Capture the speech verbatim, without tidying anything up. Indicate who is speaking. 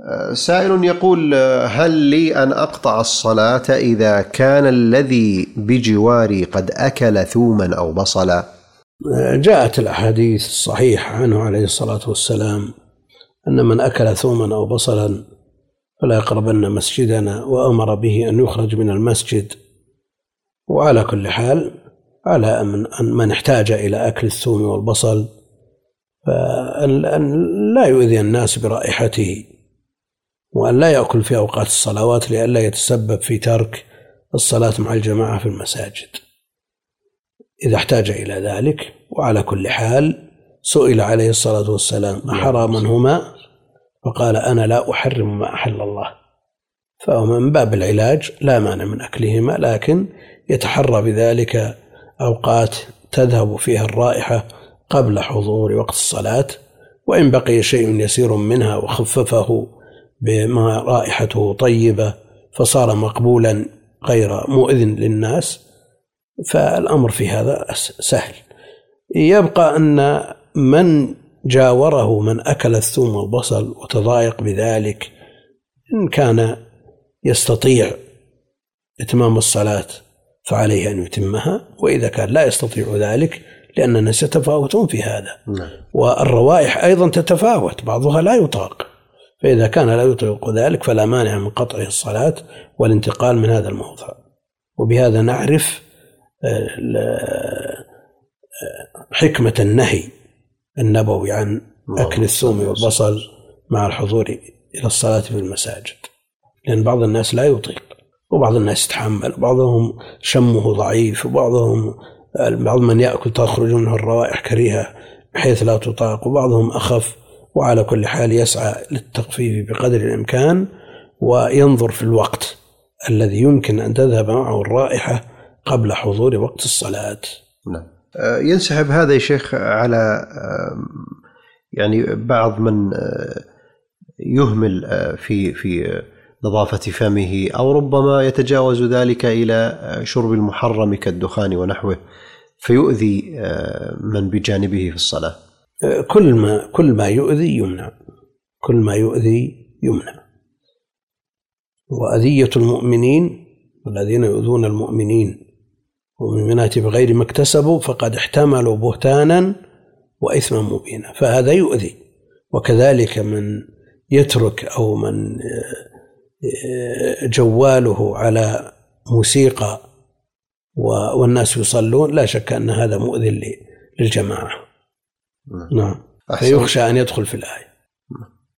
Speaker 1: سائل يقول: هل لي أن أقطع الصلاة إذا كان الذي بجواري قد أكل ثوما أو بصلا؟
Speaker 2: جاءت الأحاديث الصحيحة عنه عليه الصلاة والسلام أن من أكل ثوما أو بصلا فلا يقربن مسجدنا، وأمر به أن يخرج من المسجد. وعلى كل حال على من احتاج إلى أكل الثوم والبصل فأن لا يؤذي الناس برائحته، وأن لا يأكل في أوقات الصلوات لئلا يتسبب في ترك الصلاة مع الجماعة في المساجد إذا احتاج إلى ذلك. وعلى كل حال سئل عليه الصلاة والسلام: أحراما هما؟ فقال: أنا لا أحرم ما أحل الله. فهو من باب العلاج لا مانع من أكلهما، لكن يتحرى بذلك أوقات تذهب فيها الرائحة قبل حضور وقت الصلاة، وإن بقي شيء يسير منها وخففه بما رائحته طيبة فصار مقبولا غير مؤذن للناس فالأمر في هذا سهل. يبقى أن من جاوره من أكل الثوم والبصل وتضايق بذلك، إن كان يستطيع إتمام الصلاة فعليه أن يتمها، وإذا كان لا يستطيع ذلك لأن الناس يتفاوتون في هذا، والروائح أيضا تتفاوت، بعضها لا يطاق، فإذا كان لا يطيق ذلك فلا مانع من قطعه الصلاة والانتقال من هذا الموضع. وبهذا نعرف حكمة النهي النبوي عن أكل الثوم والبصل مع الحضور إلى الصلاة في المساجد، لأن بعض الناس لا يطيق، وبعض الناس يتحمل، بعضهم شمه ضعيف، وبعضهم بعض من يأكل تخرج منه الروائح كريهة بحيث لا تطاق، وبعضهم أخف. وعلى كل حال يسعى للتخفيف بقدر الإمكان، وينظر في الوقت الذي يمكن أن تذهب معه الرائحة قبل حضور وقت الصلاة.
Speaker 1: نعم. ينسحب هذا يا شيخ على يعني بعض من يهمل في في نظافة فمه، أو ربما يتجاوز ذلك إلى شرب المحرم كالدخان ونحوه فيؤذي من بجانبه في الصلاة.
Speaker 2: كل ما كل ما يؤذي يمنع، كل ما يؤذي يمنع. وأذية المؤمنين والذين يؤذون المؤمنين والمؤمنات بغير ما اكتسبوا فقد احتملوا بهتانا وإثما مبينا، فهذا يؤذي. وكذلك من يترك أو من جواله على موسيقى والناس يصلون لا شك أن هذا مؤذي للجماعة. نعم، فيخشى أن يدخل في الآية.